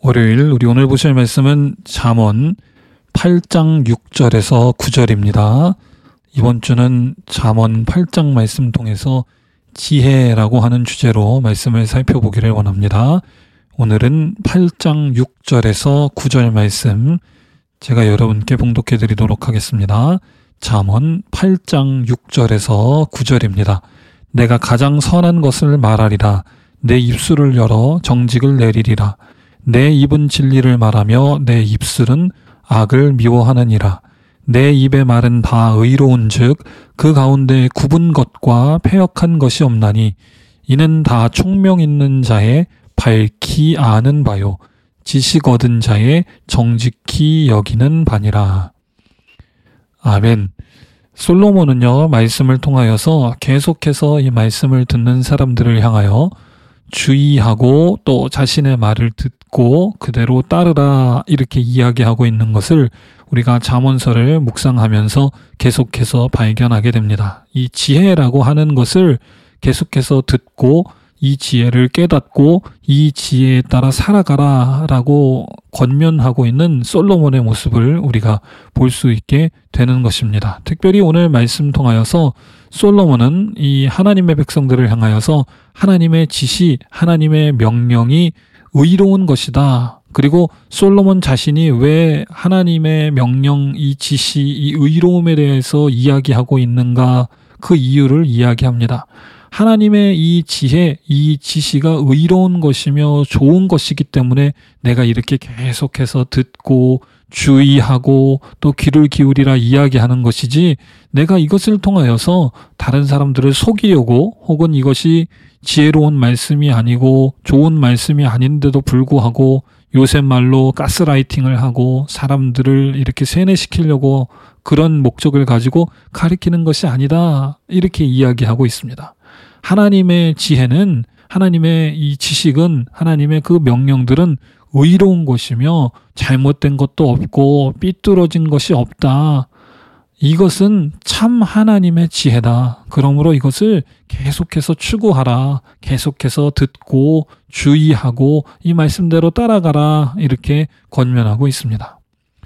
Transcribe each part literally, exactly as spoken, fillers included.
월요일 우리 오늘 보실 말씀은 잠언 팔 장 육 절에서 구 절입니다. 이번 주는 잠언 팔 장 말씀 통해서 지혜라고 하는 주제로 말씀을 살펴보기를 원합니다. 오늘은 팔 장 육 절에서 구 절 말씀 제가 여러분께 봉독해 드리도록 하겠습니다. 잠언 팔 장 육 절에서 구 절입니다. 내가 가장 선한 것을 말하리라. 내 입술을 열어 정직을 내리리라. 내 입은 진리를 말하며 내 입술은 악을 미워하느니라. 내 입의 말은 다 의로운 즉 그 가운데 굽은 것과 패역한 것이 없나니 이는 다 총명 있는 자의 밝히 아는 바요 지식 얻은 자의 정직히 여기는 바니라. 아멘. 솔로몬은요, 말씀을 통하여서 계속해서 이 말씀을 듣는 사람들을 향하여 주의하고 또 자신의 말을 듣고 그대로 따르라 이렇게 이야기하고 있는 것을 우리가 잠언서를 묵상하면서 계속해서 발견하게 됩니다. 이 지혜라고 하는 것을 계속해서 듣고 이 지혜를 깨닫고 이 지혜에 따라 살아가라 라고 권면하고 있는 솔로몬의 모습을 우리가 볼 수 있게 되는 것입니다. 특별히 오늘 말씀 통하여서 솔로몬은 이 하나님의 백성들을 향하여서 하나님의 지시, 하나님의 명령이 의로운 것이다. 그리고 솔로몬 자신이 왜 하나님의 명령, 이 지시, 이 의로움에 대해서 이야기하고 있는가 그 이유를 이야기합니다. 하나님의 이 지혜, 이 지시가 의로운 것이며 좋은 것이기 때문에 내가 이렇게 계속해서 듣고 주의하고 또 귀를 기울이라 이야기하는 것이지 내가 이것을 통하여서 다른 사람들을 속이려고 혹은 이것이 지혜로운 말씀이 아니고 좋은 말씀이 아닌데도 불구하고 요새 말로 가스라이팅을 하고 사람들을 이렇게 세뇌시키려고 그런 목적을 가지고 가리키는 것이 아니다. 이렇게 이야기하고 있습니다. 하나님의 지혜는 하나님의 이 지식은 하나님의 그 명령들은 의로운 것이며 잘못된 것도 없고 삐뚤어진 것이 없다. 이것은 참 하나님의 지혜다. 그러므로 이것을 계속해서 추구하라. 계속해서 듣고 주의하고 이 말씀대로 따라가라. 이렇게 권면하고 있습니다.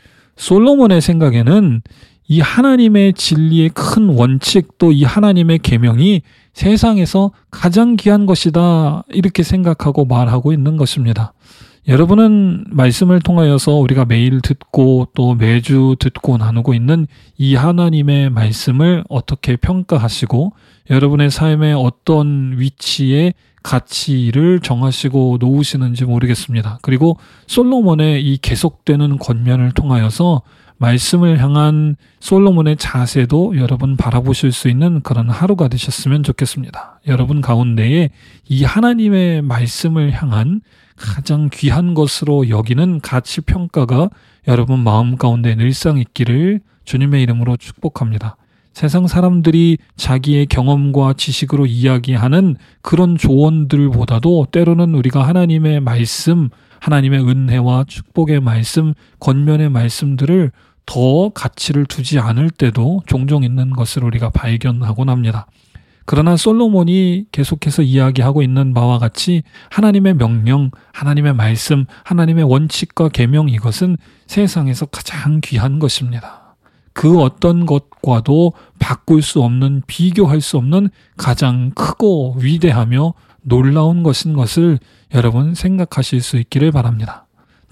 솔로몬의 생각에는 이 하나님의 진리의 큰 원칙 또 이 하나님의 계명이 세상에서 가장 귀한 것이다. 이렇게 생각하고 말하고 있는 것입니다. 여러분은 말씀을 통하여서 우리가 매일 듣고 또 매주 듣고 나누고 있는 이 하나님의 말씀을 어떻게 평가하시고 여러분의 삶의 어떤 위치에 가치를 정하시고 놓으시는지 모르겠습니다. 그리고 솔로몬의 이 계속되는 권면을 통하여서 말씀을 향한 솔로몬의 자세도 여러분 바라보실 수 있는 그런 하루가 되셨으면 좋겠습니다. 여러분 가운데에 이 하나님의 말씀을 향한 가장 귀한 것으로 여기는 가치 평가가 여러분 마음 가운데 늘상 있기를 주님의 이름으로 축복합니다. 세상 사람들이 자기의 경험과 지식으로 이야기하는 그런 조언들보다도 때로는 우리가 하나님의 말씀, 하나님의 은혜와 축복의 말씀, 권면의 말씀들을 더 가치를 두지 않을 때도 종종 있는 것을 우리가 발견하곤 합니다. 그러나 솔로몬이 계속해서 이야기하고 있는 바와 같이 하나님의 명령, 하나님의 말씀, 하나님의 원칙과 계명 이것은 세상에서 가장 귀한 것입니다. 그 어떤 것과도 바꿀 수 없는, 비교할 수 없는 가장 크고 위대하며 놀라운 것인 것을 여러분 생각하실 수 있기를 바랍니다.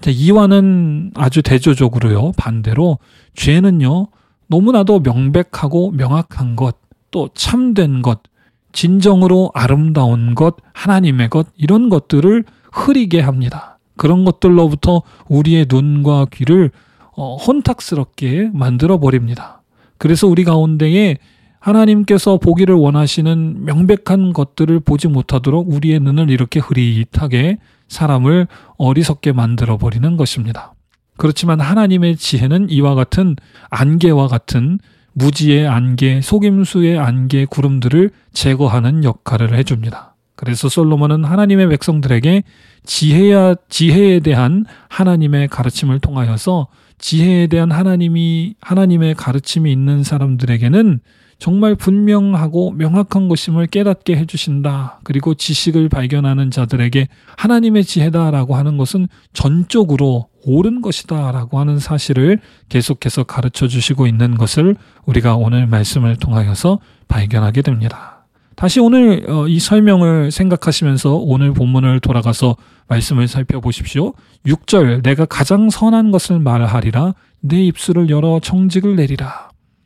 이와는 아주 대조적으로요, 반대로 죄는요, 너무나도 명백하고 명확한 것, 또 참된 것, 진정으로 아름다운 것, 하나님의 것, 이런 것들을 흐리게 합니다. 그런 것들로부터 우리의 눈과 귀를 어, 혼탁스럽게 만들어 버립니다. 그래서 우리 가운데에 하나님께서 보기를 원하시는 명백한 것들을 보지 못하도록 우리의 눈을 이렇게 흐릿하게 사람을 어리석게 만들어 버리는 것입니다. 그렇지만 하나님의 지혜는 이와 같은 안개와 같은 무지의 안개, 속임수의 안개 구름들을 제거하는 역할을 해줍니다. 그래서 솔로몬은 하나님의 백성들에게 지혜야, 지혜에 대한 하나님의 가르침을 통하여서 지혜에 대한 하나님이, 하나님의 가르침이 있는 사람들에게는 정말 분명하고 명확한 것임을 깨닫게 해주신다. 그리고 지식을 발견하는 자들에게 하나님의 지혜다라고 하는 것은 전적으로 옳은 것이다 라고 하는 사실을 계속해서 가르쳐 주시고 있는 것을 우리가 오늘 말씀을 통하여서 발견하게 됩니다. 다시 오늘 이 설명을 생각하시면서 오늘 본문을 돌아가서 말씀을 살펴보십시오. 육 절 내가 가장 선한 것을 말하리라 내 입술을 열어 정직을 내리라.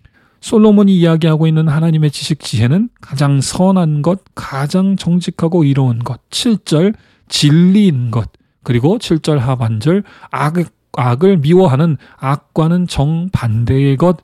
솔로몬이 이야기하고 있는 하나님의 지식 지혜는 가장 선한 것, 가장 정직하고 이로운 것. 칠 절 진리인 것. 그리고 칠 절 하반절 악, 악을 미워하는 악과는 정반대의 것.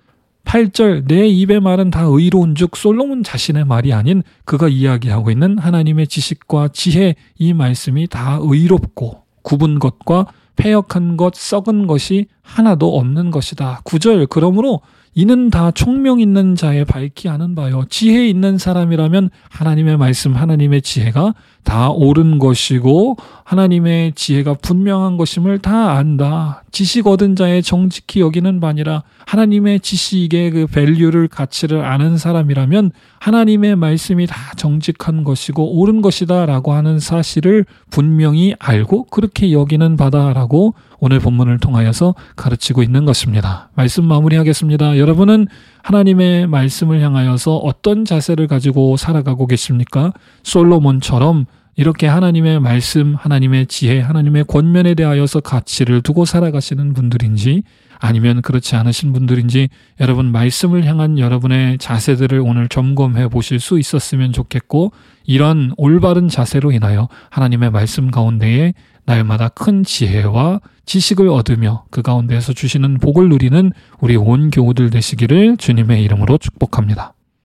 팔 절 내 입의 말은 다 의로운 즉 솔로몬 자신의 말이 아닌 그가 이야기하고 있는 하나님의 지식과 지혜 이 말씀이 다 의롭고 굽은 것과 패역한 것, 썩은 것이 하나도 없는 것이다. 구 절 그러므로 이는 다 총명 있는 자의 밝히 아는 바요. 지혜 있는 사람이라면 하나님의 말씀, 하나님의 지혜가 다 옳은 것이고 하나님의 지혜가 분명한 것임을 다 안다. 지식 얻은 자의 정직히 여기는 바니라. 하나님의 지식의 그 밸류를, 가치를 아는 사람이라면 하나님의 말씀이 다 정직한 것이고 옳은 것이다 라고 하는 사실을 분명히 알고 그렇게 여기는 바다라고 오늘 본문을 통하여서 가르치고 있는 것입니다. 말씀 마무리하겠습니다. 여러분은 하나님의 말씀을 향하여서 어떤 자세를 가지고 살아가고 계십니까? 솔로몬처럼 이렇게 하나님의 말씀, 하나님의 지혜, 하나님의 권면에 대하여서 가치를 두고 살아가시는 분들인지 아니면 그렇지 않으신 분들인지 여러분 말씀을 향한 여러분의 자세들을 오늘 점검해 보실 수 있었으면 좋겠고 이런 올바른 자세로 인하여 하나님의 말씀 가운데에 날마다 큰 지혜와 지식을 얻으며 그 가운데에서 주시는 복을 누리는 우리 온 교우들 되시기를 주님의 이름으로 축복합니다.